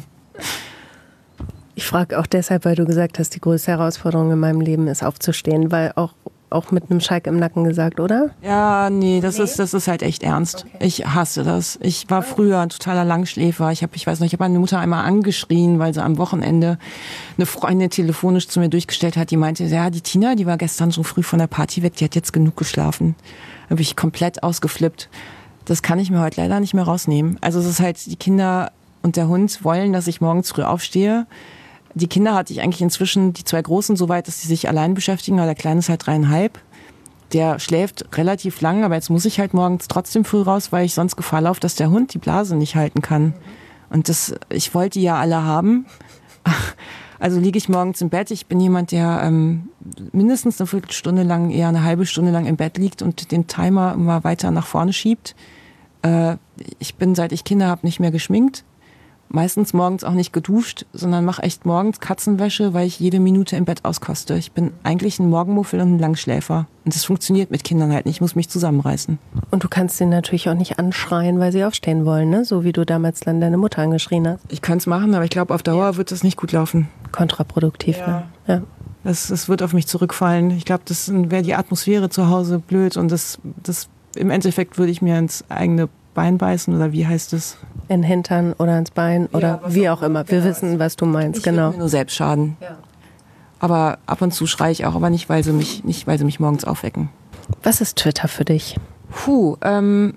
A: Ich frage auch deshalb, weil du gesagt hast, die größte Herausforderung in meinem Leben ist aufzustehen, weil auch auch mit einem Schalk im Nacken gesagt, oder?
B: Ja, nee, das nee? ist das ist halt echt ernst. Okay. Ich hasse das. Ich war früher ein totaler Langschläfer. Ich habe, ich weiß noch, ich habe meine Mutter einmal angeschrien, weil sie am Wochenende eine Freundin telefonisch zu mir durchgestellt hat, die meinte, ja, die Tina, die war gestern so früh von der Party weg, die hat jetzt genug geschlafen. Da habe ich komplett ausgeflippt. Das kann ich mir heute leider nicht mehr rausnehmen. Also es ist halt, die Kinder und der Hund wollen, dass ich morgens früh aufstehe. Die Kinder hatte ich eigentlich inzwischen, die zwei Großen, so weit, dass sie sich allein beschäftigen, aber der Kleine ist halt dreieinhalb. Der schläft relativ lang, aber jetzt muss ich halt morgens trotzdem früh raus, weil ich sonst Gefahr laufe, dass der Hund die Blase nicht halten kann. Und das, ich wollte die ja alle haben. Also liege ich morgens im Bett. Ich bin jemand, der ähm, mindestens eine Viertelstunde lang, eher eine halbe Stunde lang im Bett liegt und den Timer immer weiter nach vorne schiebt. Äh, ich bin, seit ich Kinder habe, nicht mehr geschminkt. Meistens morgens auch nicht geduscht, sondern mache echt morgens Katzenwäsche, weil ich jede Minute im Bett auskoste. Ich bin eigentlich ein Morgenmuffel und ein Langschläfer. Und das funktioniert mit Kindern halt nicht. Ich muss mich zusammenreißen.
A: Und du kannst sie natürlich auch nicht anschreien, weil sie aufstehen wollen, ne? So wie du damals dann deine Mutter angeschrien hast.
B: Ich könnte es machen, aber ich glaube, auf Dauer wird das nicht gut laufen.
A: Kontraproduktiv,
B: ja.
A: ne? Ja.
B: Das, das wird auf mich zurückfallen. Ich glaube, das wäre die Atmosphäre zu Hause blöd und das, das im Endeffekt würde ich mir ins eigene Bein beißen oder wie heißt es?
A: In den Hintern oder ins Bein oder ja, wie auch immer. Wir ja, wissen, was du meinst,
B: ich
A: genau.
B: Mir nur selbst schaden. Ja. Aber ab und zu schreie ich auch, aber nicht, weil sie mich, nicht, weil sie mich morgens aufwecken.
A: Was ist Twitter für dich?
B: Puh, ähm,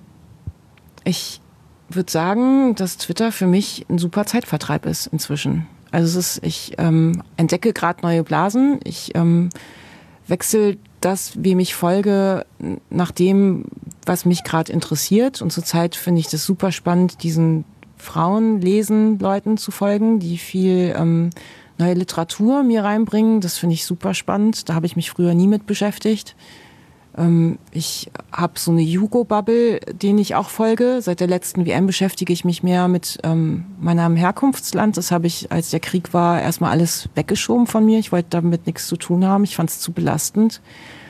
B: ich würde sagen, dass Twitter für mich ein super Zeitvertreib ist inzwischen. Also es ist, ich ähm, entdecke gerade neue Blasen. Ich ähm, wechsle das, wem ich folge, nach dem, was mich gerade interessiert. Und zurzeit finde ich das super spannend, diesen Frauen, Lesen, Leuten zu folgen, die viel ähm, neue Literatur mir reinbringen. Das finde ich super spannend. Da habe ich mich früher nie mit beschäftigt. Ähm, ich habe so eine Jugo-Bubble, denen ich auch folge. Seit der letzten W M beschäftige ich mich mehr mit ähm, meinem Herkunftsland. Das habe ich, als der Krieg war, erstmal alles weggeschoben von mir. Ich wollte damit nichts zu tun haben. Ich fand es zu belastend.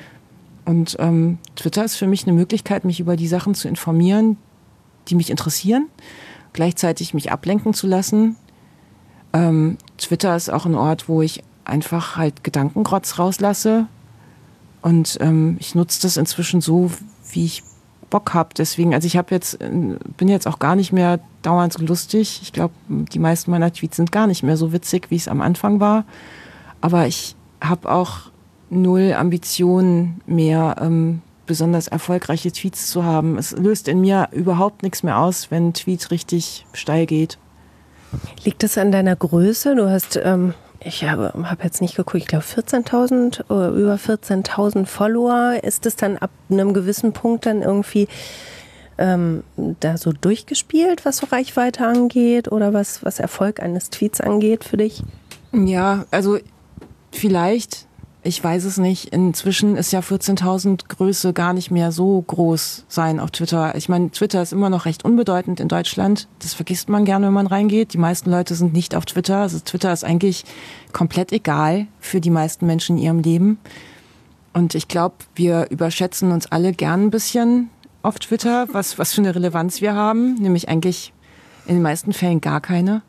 B: Und ähm, Twitter ist für mich eine Möglichkeit, mich über die Sachen zu informieren, die mich interessieren, gleichzeitig mich ablenken zu lassen. Ähm, Twitter ist auch ein Ort, wo ich einfach halt Gedankengrotz rauslasse. Und ähm, ich nutze das inzwischen so, wie ich Bock habe. Deswegen, also ich habe jetzt, bin jetzt auch gar nicht mehr dauernd so lustig. Ich glaube, die meisten meiner Tweets sind gar nicht mehr so witzig, wie es am Anfang war. Aber ich habe auch null Ambitionen mehr, ähm, besonders erfolgreiche Tweets zu haben. Es löst in mir überhaupt nichts mehr aus, wenn ein Tweet richtig steil geht.
A: Liegt es an deiner Größe? Du hast, ähm, ich habe hab jetzt nicht geguckt, ich glaube vierzehntausend oder über vierzehntausend Follower. Ist es dann ab einem gewissen Punkt dann irgendwie ähm, da so durchgespielt, was so Reichweite angeht oder was, was Erfolg eines Tweets angeht für dich?
B: Ja, also vielleicht, ich weiß es nicht. Inzwischen ist ja vierzehntausend Größe gar nicht mehr so groß sein auf Twitter. Ich meine, Twitter ist immer noch recht unbedeutend in Deutschland. Das vergisst man gerne, wenn man reingeht. Die meisten Leute sind nicht auf Twitter. Also Twitter ist eigentlich komplett egal für die meisten Menschen in ihrem Leben. Und ich glaube, wir überschätzen uns alle gern ein bisschen auf Twitter, was, was für eine Relevanz wir haben. Nämlich eigentlich in den meisten Fällen gar keine.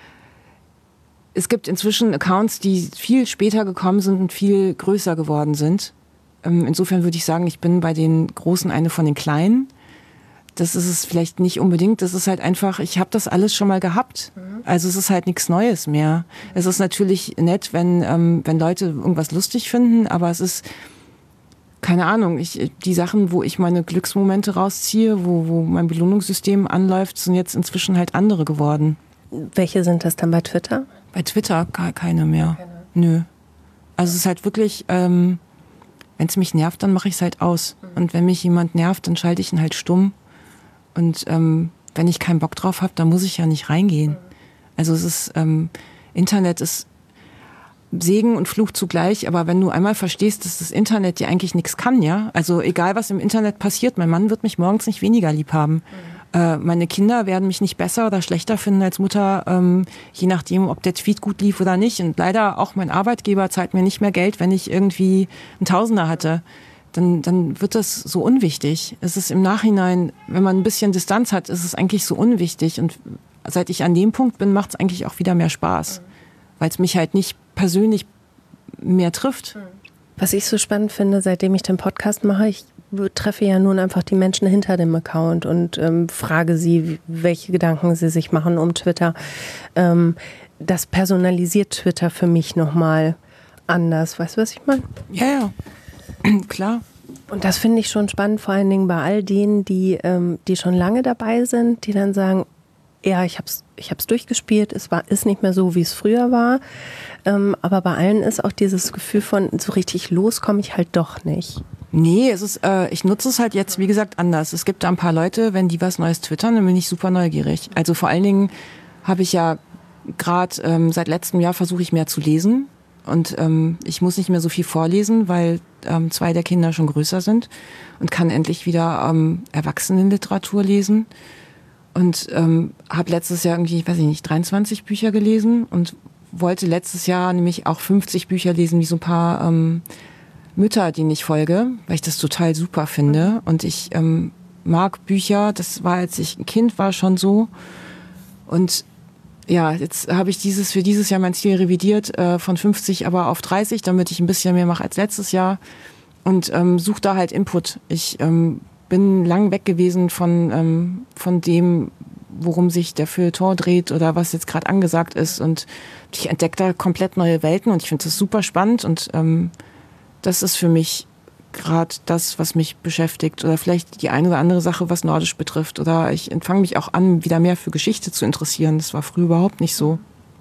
B: Es gibt inzwischen Accounts, die viel später gekommen sind und viel größer geworden sind. Insofern würde ich sagen, ich bin bei den Großen eine von den Kleinen. Das ist es vielleicht nicht unbedingt. Das ist halt einfach, ich habe das alles schon mal gehabt. Also es ist halt nichts Neues mehr. Es ist natürlich nett, wenn, ähm, wenn Leute irgendwas lustig finden, aber es ist, keine Ahnung, ich, die Sachen, wo ich meine Glücksmomente rausziehe, wo, wo mein Belohnungssystem anläuft, sind jetzt inzwischen halt andere geworden.
A: Welche sind das dann bei Twitter?
B: Bei Twitter gar keine mehr. Keine. Nö. Also es ist halt wirklich, ähm, wenn es mich nervt, dann mache ich es halt aus. Mhm. Und wenn mich jemand nervt, dann schalte ich ihn halt stumm. Und ähm, wenn ich keinen Bock drauf habe, dann muss ich ja nicht reingehen. Mhm. Also es ist, ähm, Internet ist Segen und Fluch zugleich, aber wenn du einmal verstehst, dass das Internet dir eigentlich nichts kann, ja, also egal was im Internet passiert, mein Mann wird mich morgens nicht weniger lieb haben. Mhm. Meine Kinder werden mich nicht besser oder schlechter finden als Mutter, ähm, je nachdem, ob der Tweet gut lief oder nicht. Und leider auch mein Arbeitgeber zahlt mir nicht mehr Geld, wenn ich irgendwie einen Tausender hatte. Dann, dann wird das so unwichtig. Es ist im Nachhinein, wenn man ein bisschen Distanz hat, ist es eigentlich so unwichtig. Und seit ich an dem Punkt bin, macht es eigentlich auch wieder mehr Spaß. Weil es mich halt nicht persönlich mehr trifft.
A: Was ich so spannend finde, seitdem ich den Podcast mache, ich treffe ja nun einfach die Menschen hinter dem Account und ähm, frage sie, welche Gedanken sie sich machen um Twitter. Ähm, das personalisiert Twitter für mich nochmal anders. Weißt du, was ich meine?
B: Ja, ja, klar.
A: Und das finde ich schon spannend, vor allen Dingen bei all denen, die, ähm, die schon lange dabei sind, die dann sagen, ja, ich habe es ich hab's durchgespielt, es war, ist nicht mehr so, wie es früher war. Ähm, aber bei allen ist auch dieses Gefühl von, so richtig los komme ich halt doch nicht.
B: Nee, es ist, äh, ich nutze es halt jetzt, wie gesagt, anders. Es gibt da ein paar Leute, wenn die was Neues twittern, dann bin ich super neugierig. Also vor allen Dingen habe ich ja gerade ähm, seit letztem Jahr versuche ich mehr zu lesen. Und ähm, ich muss nicht mehr so viel vorlesen, weil ähm, zwei der Kinder schon größer sind und kann endlich wieder ähm, Erwachsenenliteratur lesen. Und ähm, habe letztes Jahr irgendwie, ich weiß nicht, dreiundzwanzig Bücher gelesen und wollte letztes Jahr nämlich auch fünfzig Bücher lesen, wie so ein paar ähm, Mütter, denen ich folge, weil ich das total super finde. Und ich ähm, mag Bücher, das war, als ich ein Kind war, schon so. Und ja, jetzt habe ich dieses für dieses Jahr mein Ziel revidiert, äh, von fünfzig aber auf dreißig, damit ich ein bisschen mehr mache als letztes Jahr und ähm, suche da halt Input. Ich ähm, bin lang weg gewesen von, ähm, von dem, worum sich der Feuilleton dreht oder was jetzt gerade angesagt ist und ich entdecke da komplett neue Welten und ich finde das super spannend und ähm, das ist für mich gerade das, was mich beschäftigt oder vielleicht die eine oder andere Sache, was Nordisch betrifft oder ich fange mich auch an, wieder mehr für Geschichte zu interessieren. Das war früher überhaupt nicht so.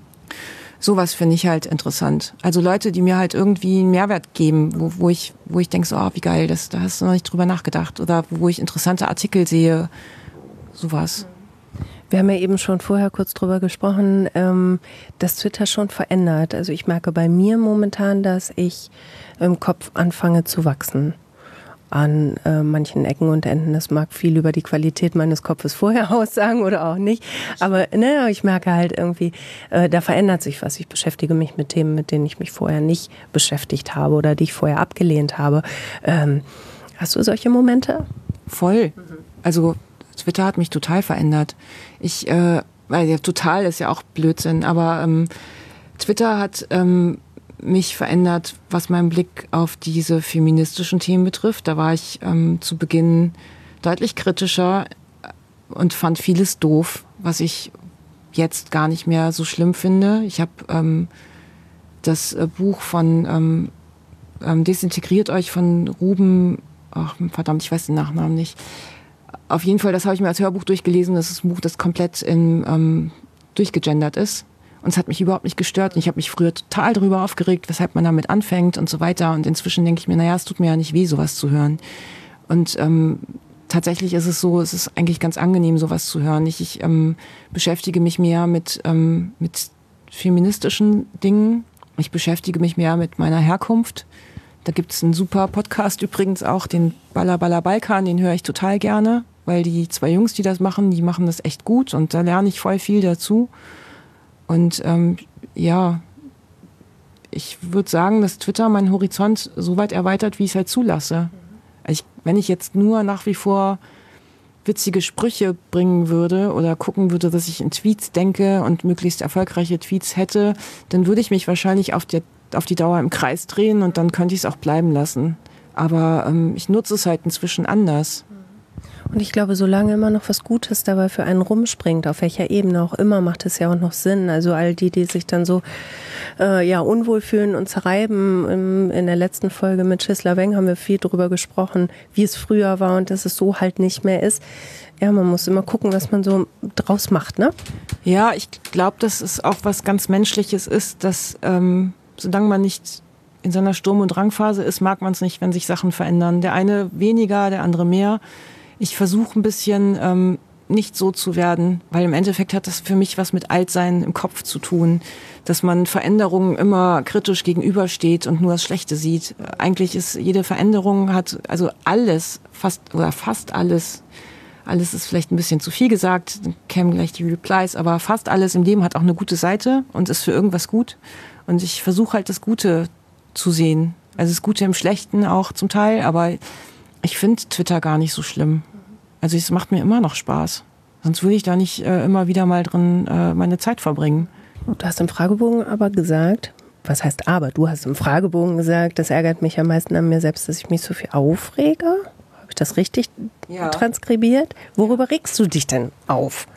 B: Sowas finde ich halt interessant. Also Leute, die mir halt irgendwie einen Mehrwert geben, wo, wo ich, wo ich denke, so, oh, wie geil, das, da hast du noch nicht drüber nachgedacht oder wo ich interessante Artikel sehe, sowas.
A: Wir haben ja eben schon vorher kurz drüber gesprochen, ähm, dass Twitter schon verändert. Also ich merke bei mir momentan, dass ich im Kopf anfange zu wachsen an äh, manchen Ecken und Enden. Das mag viel über die Qualität meines Kopfes vorher aussagen oder auch nicht. Aber ne, ich merke halt irgendwie, äh, da verändert sich was. Ich beschäftige mich mit Themen, mit denen ich mich vorher nicht beschäftigt habe oder die ich vorher abgelehnt habe. Ähm, hast du solche Momente?
B: Voll. Also Twitter hat mich total verändert. Ich, äh, weil ja total ist ja auch Blödsinn, aber ähm, Twitter hat ähm, mich verändert, was meinen Blick auf diese feministischen Themen betrifft. Da war ich ähm, zu Beginn deutlich kritischer und fand vieles doof, was ich jetzt gar nicht mehr so schlimm finde. Ich habe ähm, das äh, Buch von ähm, ähm, Desintegriert euch von Ruben, ach verdammt, ich weiß den Nachnamen nicht. Auf jeden Fall, das habe ich mir als Hörbuch durchgelesen. Das ist ein Buch, das komplett in, ähm, durchgegendert ist. Und es hat mich überhaupt nicht gestört. Und ich habe mich früher total darüber aufgeregt, weshalb man damit anfängt und so weiter. Und inzwischen denke ich mir, naja, es tut mir ja nicht weh, sowas zu hören. Und ähm, tatsächlich ist es so, es ist eigentlich ganz angenehm, sowas zu hören. Ich, ich ähm, beschäftige mich mehr mit, ähm, mit feministischen Dingen. Ich beschäftige mich mehr mit meiner Herkunft. Da gibt es einen super Podcast übrigens auch, den Balla Balla Balkan, den höre ich total gerne, weil die zwei Jungs, die das machen, die machen das echt gut und da lerne ich voll viel dazu. Und ähm, ja, ich würde sagen, dass Twitter meinen Horizont so weit erweitert, wie ich es halt zulasse. Ich, wenn ich jetzt nur nach wie vor witzige Sprüche bringen würde oder gucken würde, dass ich in Tweets denke und möglichst erfolgreiche Tweets hätte, dann würde ich mich wahrscheinlich auf, der, auf die Dauer im Kreis drehen und dann könnte ich es auch bleiben lassen. Aber ähm, ich nutze es halt inzwischen anders.
A: Und ich glaube, solange immer noch was Gutes dabei für einen rumspringt, auf welcher Ebene auch immer, macht es ja auch noch Sinn. Also all die, die sich dann so äh, ja unwohl fühlen und zerreiben. Im, in der letzten Folge mit Schisla Weng haben wir viel darüber gesprochen, wie es früher war und dass es so halt nicht mehr ist. Ja, man muss immer gucken, was man so draus macht, ne?
B: Ja, ich glaube, dass es auch was ganz Menschliches ist, dass ähm, solange man nicht in seiner Sturm- und Drangphase ist, mag man es nicht, wenn sich Sachen verändern. Der eine weniger, der andere mehr. Ich versuche ein bisschen ähm, nicht so zu werden, weil im Endeffekt hat das für mich was mit Altsein im Kopf zu tun, dass man Veränderungen immer kritisch gegenübersteht und nur das Schlechte sieht. Eigentlich ist jede Veränderung hat, also alles, fast oder fast alles, alles ist vielleicht ein bisschen zu viel gesagt, dann kämen gleich die Replies, aber fast alles im Leben hat auch eine gute Seite und ist für irgendwas gut. Und ich versuche halt das Gute zu sehen. Also das Gute im Schlechten auch zum Teil, aber ich finde Twitter gar nicht so schlimm. Also es macht mir immer noch Spaß. Sonst würde ich da nicht äh, immer wieder mal drin äh, meine Zeit verbringen.
A: Du hast im Fragebogen aber gesagt, was heißt aber? Du hast im Fragebogen gesagt, das ärgert mich am meisten an mir selbst, dass ich mich so viel aufrege. Habe ich das richtig ja. transkribiert? Worüber regst du dich denn auf?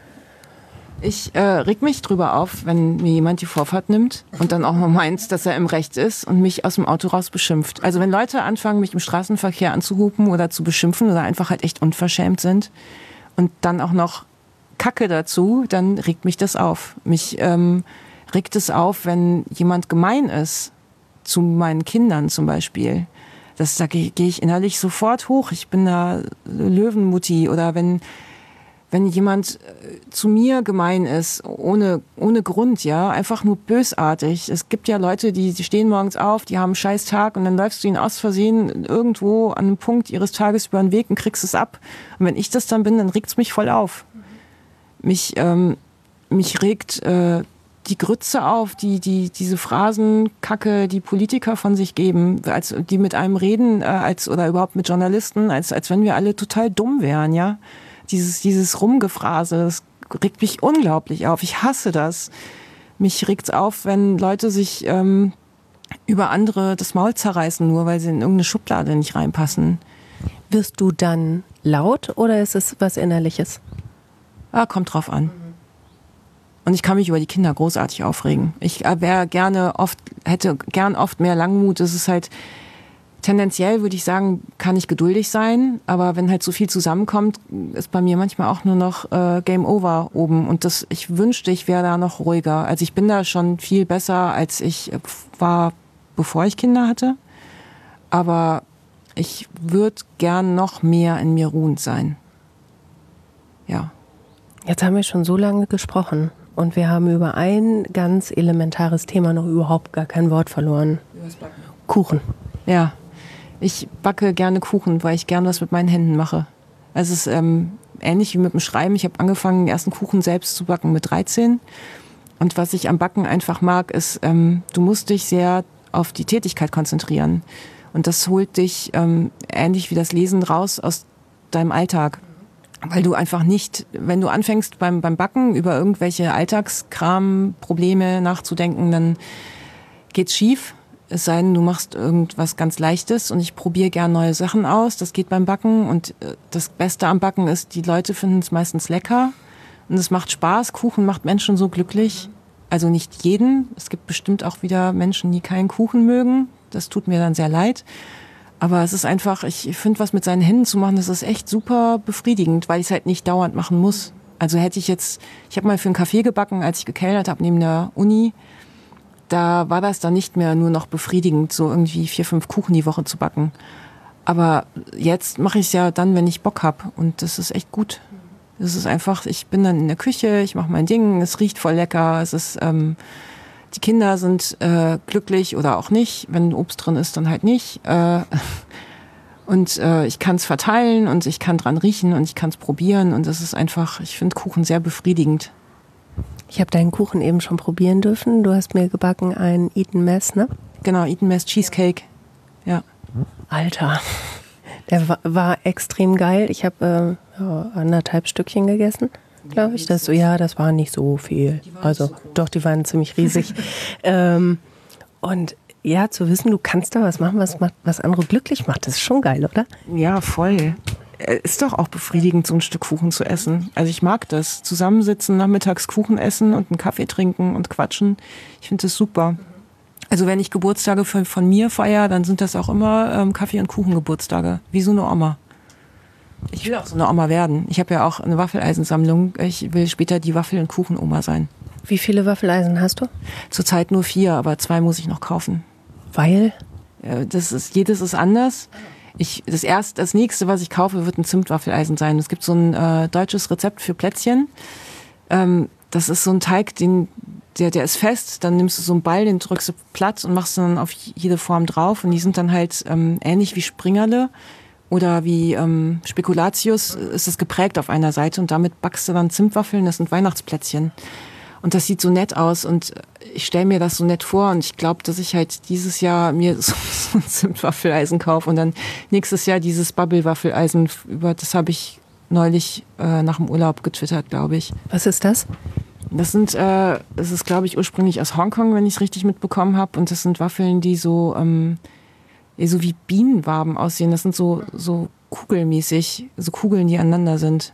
B: Ich äh, reg mich drüber auf, wenn mir jemand die Vorfahrt nimmt und dann auch noch meint, dass er im Recht ist und mich aus dem Auto raus beschimpft. Also wenn Leute anfangen, mich im Straßenverkehr anzuhupen oder zu beschimpfen oder einfach halt echt unverschämt sind und dann auch noch Kacke dazu, dann regt mich das auf. Mich ähm, regt es auf, wenn jemand gemein ist zu meinen Kindern zum Beispiel. Das, da gehe geh ich innerlich sofort hoch. Ich bin da Löwenmutti. Oder wenn wenn jemand zu mir gemein ist, ohne, ohne Grund, ja, einfach nur bösartig. Es gibt ja Leute, die, die stehen morgens auf, die haben einen scheiß Tag und dann läufst du ihnen aus Versehen irgendwo an einem Punkt ihres Tages über den Weg und kriegst es ab. Und wenn ich das dann bin, dann regt's mich voll auf. Mich, ähm, mich regt äh, die Grütze auf, die, die, diese Phrasenkacke, die Politiker von sich geben, als, die mit einem reden, äh, als, oder überhaupt mit Journalisten, als, als wenn wir alle total dumm wären, ja. Dieses, dieses Rumgephrase, das regt mich unglaublich auf. Ich hasse das. Mich regt's auf, wenn Leute sich ähm, über andere das Maul zerreißen, nur weil sie in irgendeine Schublade nicht reinpassen.
A: Wirst du dann laut oder ist es was Innerliches?
B: Ah, kommt drauf an. Und ich kann mich über die Kinder großartig aufregen. Ich wäre gerne oft, hätte gern oft mehr Langmut. Es ist halt, tendenziell würde ich sagen, kann ich geduldig sein. Aber wenn halt so viel zusammenkommt, ist bei mir manchmal auch nur noch äh, Game Over oben. Und das, ich wünschte, ich wäre da noch ruhiger. Also ich bin da schon viel besser, als ich war, bevor ich Kinder hatte. Aber ich würde gern noch mehr in mir ruhend sein. Ja.
A: Jetzt haben wir schon so lange gesprochen und wir haben über ein ganz elementares Thema noch überhaupt gar kein Wort verloren. Kuchen.
B: Ja, ich backe gerne Kuchen, weil ich gerne was mit meinen Händen mache. Es ist ähm, ähnlich wie mit dem Schreiben. Ich habe angefangen, den ersten Kuchen selbst zu backen mit dreizehn. Und was ich am Backen einfach mag, ist, ähm, du musst dich sehr auf die Tätigkeit konzentrieren. Und das holt dich ähm, ähnlich wie das Lesen raus aus deinem Alltag. Weil du einfach nicht, wenn du anfängst beim, beim Backen über irgendwelche Alltagskram-Probleme nachzudenken, dann geht's schief. Es sei denn, du machst irgendwas ganz Leichtes und ich probiere gern neue Sachen aus. Das geht beim Backen und das Beste am Backen ist, die Leute finden es meistens lecker und es macht Spaß. Kuchen macht Menschen so glücklich. Also nicht jeden. Es gibt bestimmt auch wieder Menschen, die keinen Kuchen mögen. Das tut mir dann sehr leid. Aber es ist einfach, ich finde, was mit seinen Händen zu machen, das ist echt super befriedigend, weil ich es halt nicht dauernd machen muss. Also hätte ich jetzt, ich habe mal für einen Café gebacken, als ich gekellnert habe neben der Uni. Da war das dann nicht mehr nur noch befriedigend, so irgendwie vier, fünf Kuchen die Woche zu backen. Aber jetzt mache ich es ja dann, wenn ich Bock habe. Und das ist echt gut. Es ist einfach, ich bin dann in der Küche, ich mache mein Ding, es riecht voll lecker, es ist, ähm, die Kinder sind äh, glücklich oder auch nicht. Wenn Obst drin ist, dann halt nicht. Äh, und äh, ich kann es verteilen und ich kann dran riechen und ich kann es probieren. Und das ist einfach, ich finde Kuchen sehr befriedigend.
A: Ich habe deinen Kuchen eben schon probieren dürfen. Du hast mir gebacken einen Eton Mess, ne?
B: Genau, Eton Mess Cheesecake. Ja.
A: Alter, der war, war extrem geil. Ich habe äh, ja, anderthalb Stückchen gegessen, glaube ich. Das, ja, das war nicht so viel. Also doch, die waren ziemlich riesig. ähm, und ja, zu wissen, du kannst da was machen, was, was andere glücklich macht, das ist schon geil, oder?
B: Ja, voll. Ist doch auch befriedigend, so ein Stück Kuchen zu essen. Also ich mag das. Zusammensitzen, nachmittags Kuchen essen und einen Kaffee trinken und quatschen. Ich finde das super. Also wenn ich Geburtstage von, von mir feiere, dann sind das auch immer ähm, Kaffee- und Kuchengeburtstage. Wie so eine Oma. Ich will auch so eine Oma werden. Ich habe ja auch eine Waffeleisensammlung. Ich will später die Waffel- und Kuchenoma sein.
A: Wie viele Waffeleisen hast du?
B: Zurzeit nur vier, aber zwei muss ich noch kaufen.
A: Weil?
B: Das ist, jedes ist anders. Ich, das erste, das nächste, was ich kaufe, wird ein Zimtwaffeleisen sein. Es gibt so ein äh, deutsches Rezept für Plätzchen. Ähm, das ist so ein Teig, den, der, der ist fest. Dann nimmst du so einen Ball, den drückst du platt und machst dann auf jede Form drauf. Und die sind dann halt ähm, ähnlich wie Springerle oder wie ähm, Spekulatius. Ist es geprägt auf einer Seite und damit backst du dann Zimtwaffeln. Das sind Weihnachtsplätzchen. Und das sieht so nett aus und ich stelle mir das so nett vor und ich glaube, dass ich halt dieses Jahr mir so, so ein Zimtwaffeleisen kaufe und dann nächstes Jahr dieses Bubble-Waffeleisen, über das habe ich neulich äh, nach dem Urlaub getwittert, glaube ich.
A: Was ist das?
B: Das sind, äh, das ist, glaube ich, ursprünglich aus Hongkong, wenn ich es richtig mitbekommen habe, und das sind Waffeln, die so, ähm, so wie Bienenwaben aussehen. Das sind so, so kugelmäßig, so Kugeln, die aneinander sind.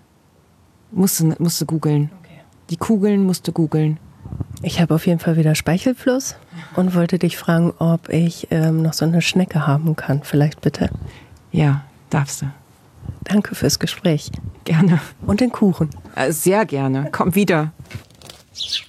B: Musste, musste googeln. Die Kugeln musste googeln.
A: Ich habe auf jeden Fall wieder Speichelfluss und wollte dich fragen, ob ich ähm, noch so eine Schnecke haben kann. Vielleicht bitte.
B: Ja, darfst du.
A: Danke fürs Gespräch.
B: Gerne.
A: Und den Kuchen.
B: Sehr gerne. Komm wieder.